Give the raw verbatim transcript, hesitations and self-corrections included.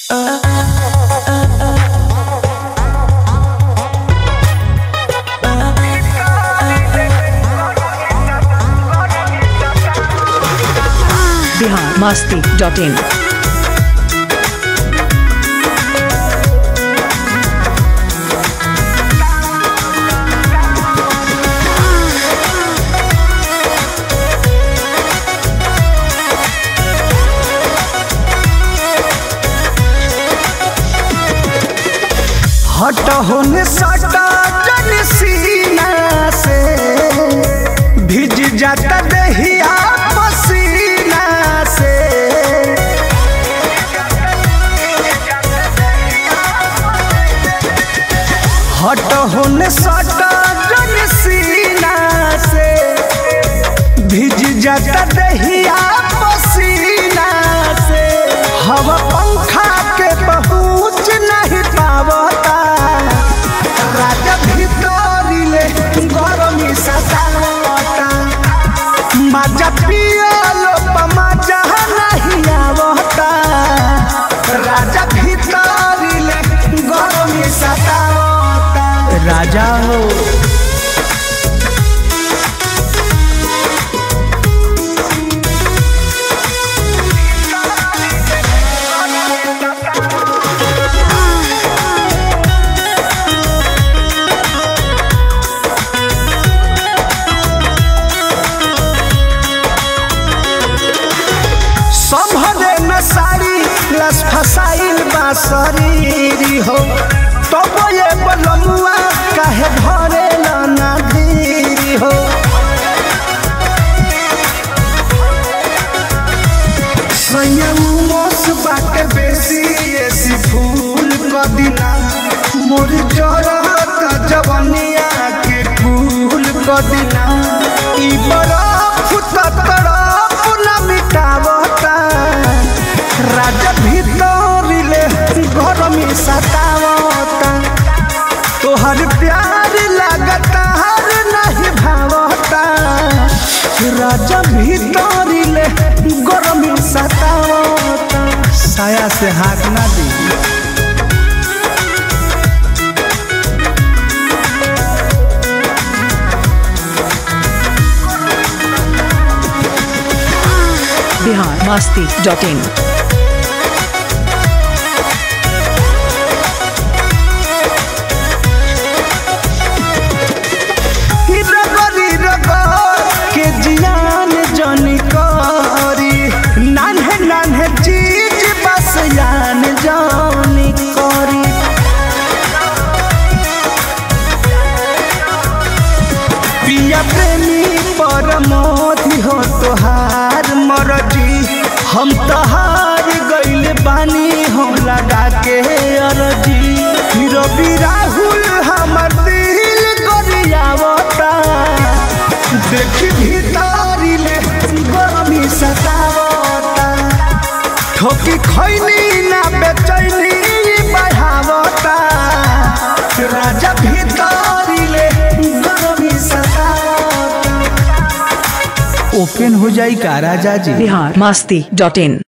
बिहार मस्ती डॉट इन। हट होने सटा जन सीना से भिज जाता दहिया पसीना से। हट होने सटा जन सीना से भिज जाता दहिया पसीना से। हवा पंखा के पहुँच नहीं पावता राजा भीतरी ले गरमी सतावता। मजा पियलो मजा नहीं आवता राजा भीतरी ले गरमी सतावता। राजा हो फसाइल बा शरीरी हो तो ये बलमुआ काहे भरे ना धीरी हो। संयमोस बाटे बेसी ऐसी फूल क दिना मोर जरत जवनिया के फूल क दिना। ई बरफ तरफ न मिटावता राजा भीतरी ले गरमी सतावता। तोहर प्यार लगता हर नहीं भावता राजा भीतरी ले गरमी सतावता। साया से हाथ ना दी। बिहार मस्ती डॉट इन। के जियान जनी करी नान्हे नान्हे चीज बस यान जानी करी। पिया प्रेमी परमोधि हो तोहार मरजी हम तहार गइल बानी हो लगा के अरजी। रवि राहुल हमर दिल गरियावता देखी भीतरी ले गरमी सतावता। ठोकी खैनी ना बेचैनी बढ़ावता राजा भीतरी ले गरमी सतावता। ओपन हो जाई का राजा जी। बिहार मस्ती डॉट इन।